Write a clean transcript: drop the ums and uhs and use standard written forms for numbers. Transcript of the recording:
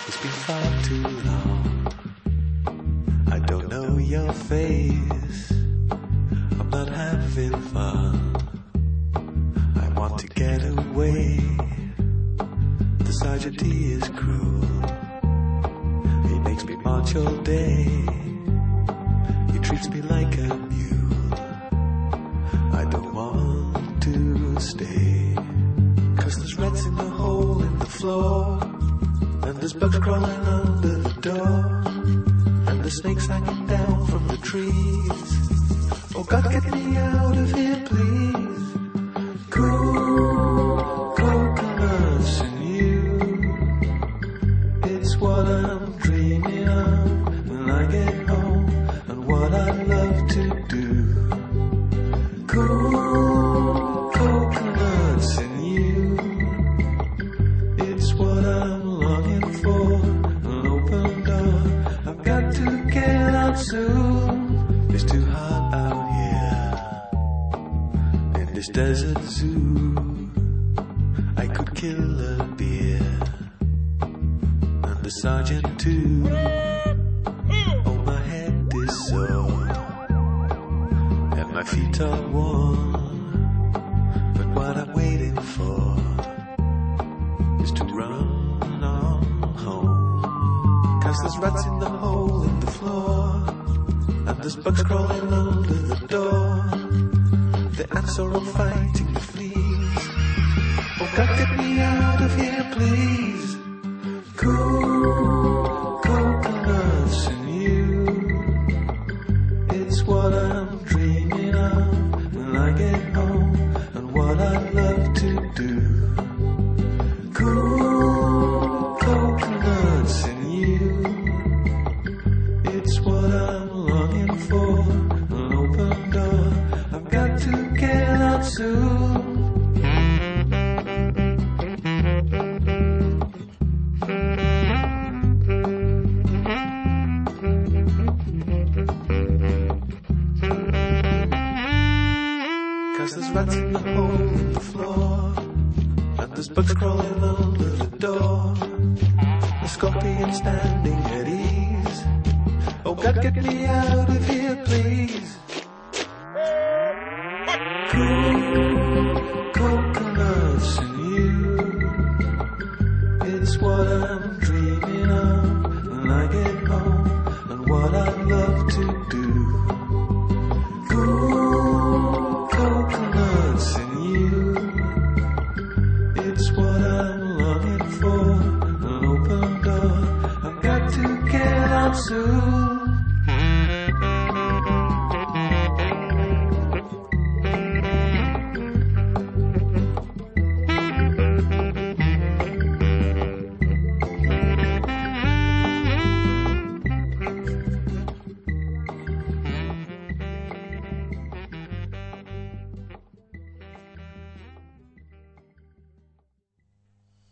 It's been far too long. I don't know your face. I'm not having fun. I want to get away. The sergeant, he is cruel. He makes me march all day. He treats me like a mule. I don't want to stay. 'Cause there's rats in the hole in the floor, and there's bugs crawling under the door, and there's snakes hanging down from the trees. Oh God, get me out of here, please. Cool coconuts and you, it's what I'm dreaming of when I get home, and what I love to do. Cool coconuts and you, it's what I'm longing for. An open door, I've got to get out soon. It's too hot out here in this desert zoo. I could kill a beer and the sergeant too. Oh, my head is sore and my feet are warm, but what I'm waiting for is to run on home. 'Cause there's rats in the hole in the floor, and there's bugs crawling under the door. The ants are all fighting the fleas. Oh God, get me out of here, please. Cool coconuts and you, it's what I'm dreaming of when I get home, and what I love to do. Cool coconuts and you, it's what I'm longing for. An open door, I've got to get out soon. There's rats in the hole in the floor, and there's bugs crawling under the door. The scorpion standing at ease. Oh God, get me out of here, please. Cool coconuts and you, it's what I'm dreaming of when I get home, and what I love to do. Cool coconuts and you, it's what I'm longing for. An open door, I've got to get out soon.